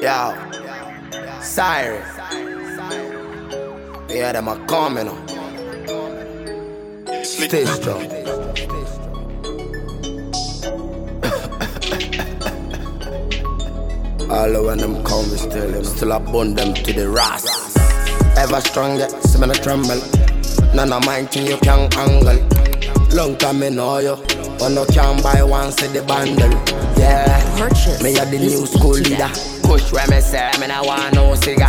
Yo, Cyrus. Yeah, them are coming on. Stay strong. All of when them come, still I bond them to the ras. Ever stronger, see me no tremble. None of mine thing you can angle. Long time me know you, but no can buy one, say the bundle. Yeah, me a the new school leader. Push where me say, me no want no cigar.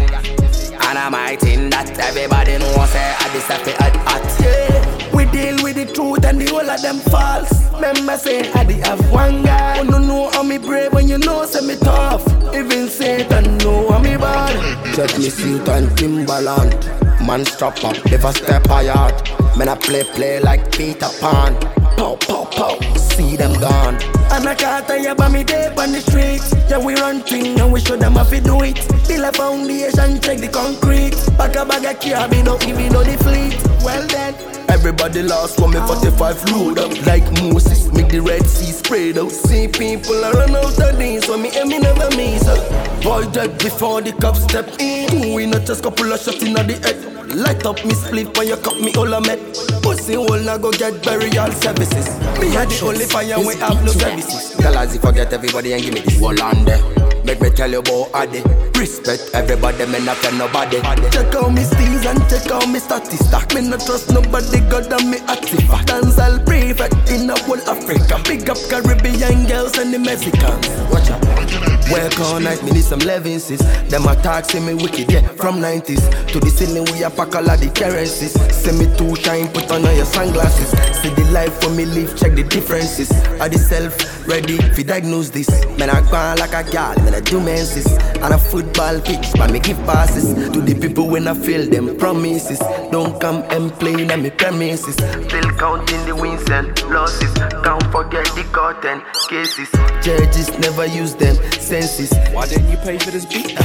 And I might think that everybody knows say I this a fi hot. Yeah, we deal with the truth and the whole of them false. Remember say I the have one guy. You know how me brave when you know say me tough. Even Satan know how me bad. Check me suit and Timberland. Man strap up, never step hard. Man I play like Peter Pan. Pow, pow, pow, see them gone. And I can't tell you about me day on the streets. Yeah, we run things and we show them how to do it. Build a foundation, check the concrete. Bag of care, me no giving no the fleet. Well then, everybody lost when me 45 load up. Like Moses, make the Red Sea spread out. See people are run out of these, so me never miss up. Boy dead before the cops step in. We not just couple of shots in the head. Light up me split when you cut me all a met. Pussy hole now go get burial services. Me had the only fire we have no services. Tell us if I get everybody and give me this whole land there. Make me tell you about Addy. Respect everybody, me not tell nobody. Check out me steals and check out me statistics. Me not trust nobody, God and me artifact. Dance all prefect in the whole Africa. Big up Caribbean girls and the Mexicans. Watch out. Work all night, me need some Levinses. Them attacks see me wicked, yeah, from 90s. To the ceiling we a pack all of the currencies. See me too shine, put on your sunglasses. See the life when me live, check the differences. Are the self ready fi diagnose this? Man I go on like a gal, man I do menses. And a football pitch, but me give passes to the people when I feel them promises. Don't come and play in me premises. Still counting the wins and losses. Can't forget the curtain cases. Judges never use them senses. Why didn't you pay for this beat?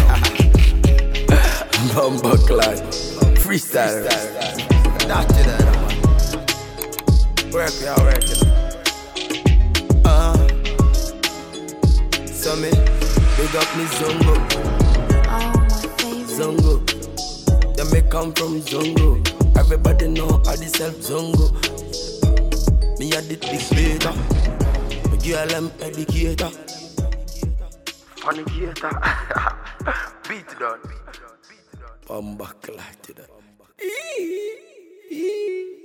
Bumba Clyde, freestyle. That's it, man. Work it. So me, big up me Zongo. Zongo. Yeah, me come from Zongo. Everybody know I self Zongo. Me a the dictator. Me girl am educator. Fornicator. Beat it down. Bumba Clyde.